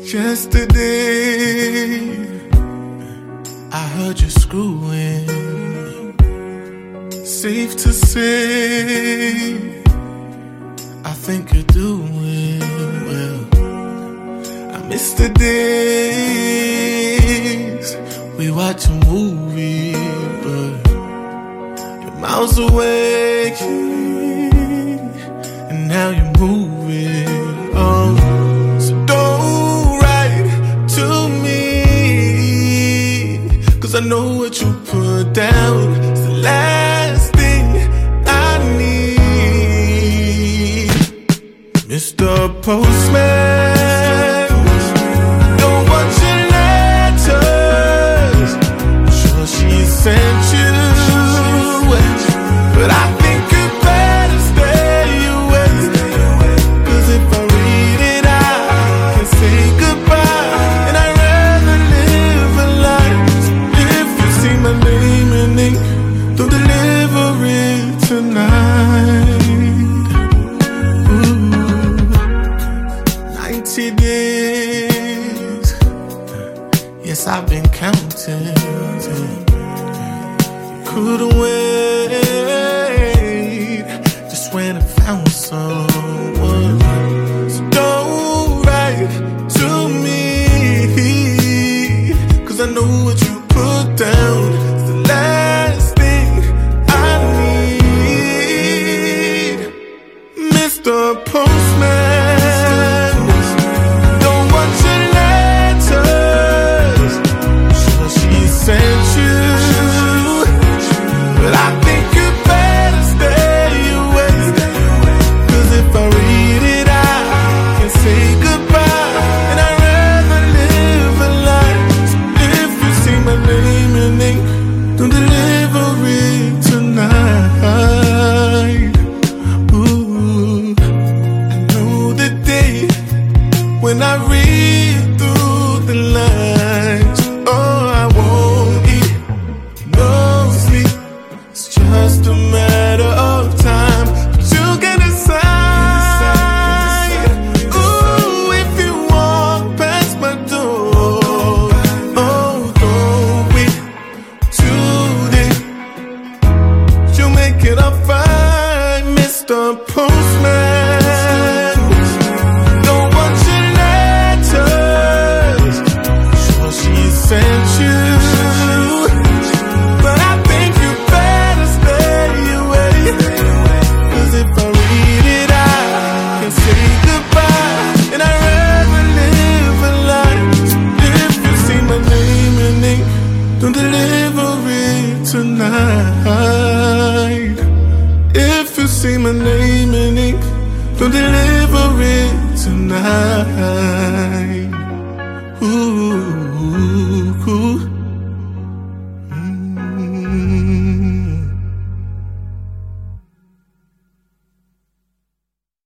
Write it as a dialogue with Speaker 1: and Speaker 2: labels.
Speaker 1: Yesterday, I heard you screwing. Safe to say, I think you're doing well. I miss the days we watch a movie, but you're miles away, and now you're moving on. So don't write to me, 'cause I know what you put down. It's the last thing I need. Mr. Postman, don't want your letters. I'm sure she sent you, but I think you better stay away. 'Cause if I read it, I can say goodbye, and I'd rather live a life. If you see my name in ink, don't deliver it tonight. Ooh. 90 days, yes, I've been counting. Couldn't wait, just went and found someone. So don't write to me, 'cause I know what you put down. It's the last thing I need. Mr. Postman, don't want your letters. I'm sure she sent you, but I think you better stay away. 'Cause if I read it, I can say goodbye, and I'd rather live a life. If you see my name in ink, don't deliver it tonight. Ooh, I know the day when I read through the lines. Oh, I won't eat, no sleep. It's just a matter of time, but you can decide. Ooh, if you walk past my door, oh, don't wait today. You make it up fine, Mr. Postman. Don't want your letters. Sure she sent you, but I think you better stay away. 'Cause if I read it, I can say goodbye, and I'd rather live a life. If you see my name in ink, don't deliver it tonight. If you see my name in ink, don't deliver it tonight. Ooh, ooh.